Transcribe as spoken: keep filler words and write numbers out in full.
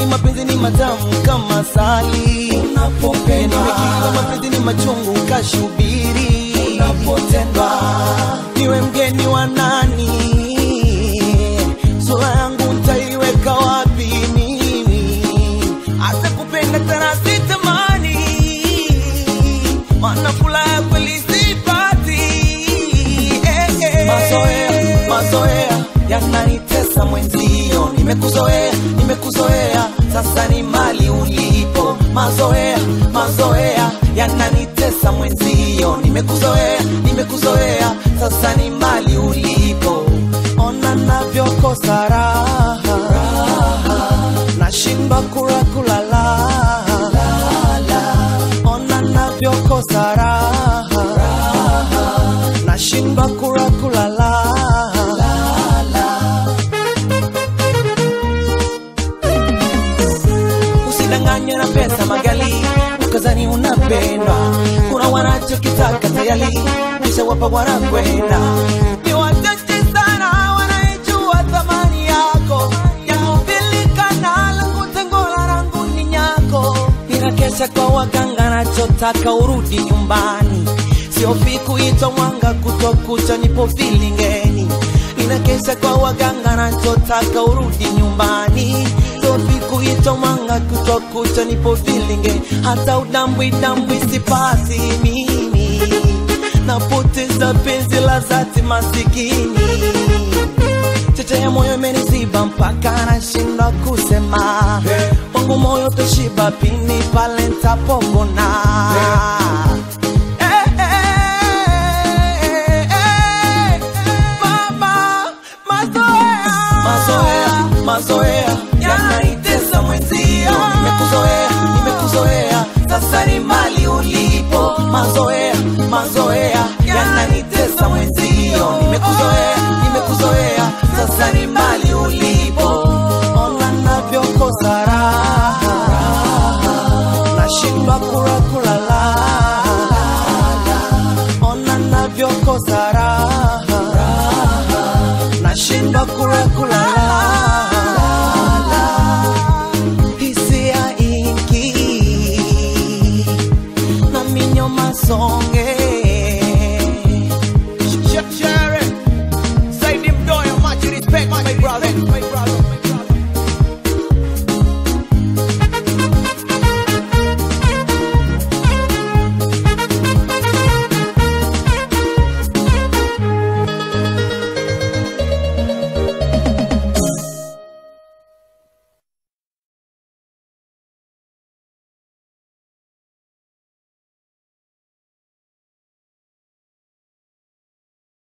mapenzi ni matamu kama sali unapopenda, nimekiri mapenzi ni machungu kashubiri unapotenda. Niwe mgeni wa nani, sura yangu nitaiweka wapi mimi? Asa kupenda tena sitamani, maana furaha kweli sipati. eh, eh. Mazoea, mazoea yananitesa mwenzio, nimekuzoea, nimekuzoea sasa ni mali ulipo. Mazoea, mazoea yananitesa mwenzio, nimekuzoea, nimekuzoea sasa ni mali ulipo. Ona navyokosa raha, nashindwa kula kulala. Ona navyokosa raha, nashindwa kula kulala. Usidanganywe na pesa magali ukazani unapendwa, kuna wanachokitaka tayari kisha wapa wanakwenda. Ni wachache sana wanaijua thamani yako, yakupilikana langu tengola rangu ni nyako. Ninakesha kwa waganga nachotaka urudi nyumbani, siofi kuitwa mwanga kutokucha nipo filingeni. Ninakesha kwa waganga nachotaka urudi nyumbani, siofi kuitwa mwanga kutokucha nipo filingeni. Hata udambwi dambwi sipasi mimi, napoteza penzi la zati masikini. Cheche ya moyo imeniziba mpaka nashindwa kusema, wangu moyo toshiba pini pale nitapopona. Eh, eh, eh, eh, mama, mazoea, mazoea, mazoea yanaitesa mwenzio, nimekuzoea, nimekuzoea sasa ni mali ulipo. Mazoea, mazoea yananitesa mwenzio, nimekuzoea, nimekuzoea sasa ni mali ulipo. Ona navyokosa raha, nashindwa kula kulala. Ona navyokosa raha, nashindwa kula kulala. Hisia ingi na minyo masonge,